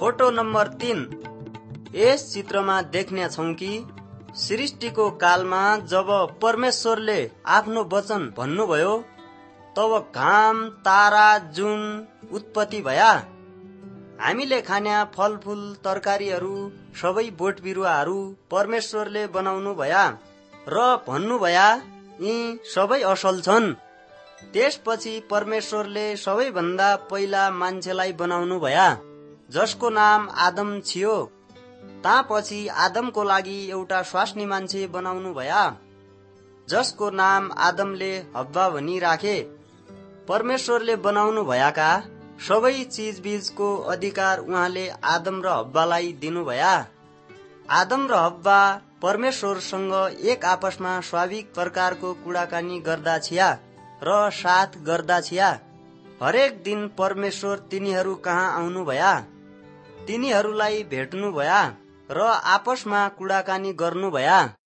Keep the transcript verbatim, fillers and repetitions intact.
Photo number तीन। यस चित्रमा देख्ने छौं कि सृष्टिको कालमा जब परमेश्वरले आफ्नो वचन भन्नुभयो तब घाम, तारा, जुन उत्पत्ति भया। हामीले खान्या फलफूल, तरकारीहरू, सबै बोट बिरुवाहरू परमेश्वरले बनाउनु भया र भन्नुभया यी सबै असल छन्। त्यसपछि परमेश्वरले सबैभन्दा पहिला मान्छेलाई बनाउनु भया, जसको नाम आदम थियो। तापछि आदमको लागि एउटा स्वास्नी मान्छे बनाउनु भया, जसको नाम आदमले हव्वा भनी राखे। परमेश्वरले बनाउनु भएका सबै चीजबीजको अधिकार उहाँले आदम र हव्वालाई दिनुभया। आदम र हव्वा परमेश्वरसँग एक आपसमा स्वाभाविक प्रकारको कुराकानी गर्दा छिया र साथ गर्दा छिया। हरेक दिन परमेश्वर तिनीहरू कहाँ आउनु भया, तिनीहरूलाई भेट्नु भया र आपसमा कुराकानी गर्नु भया।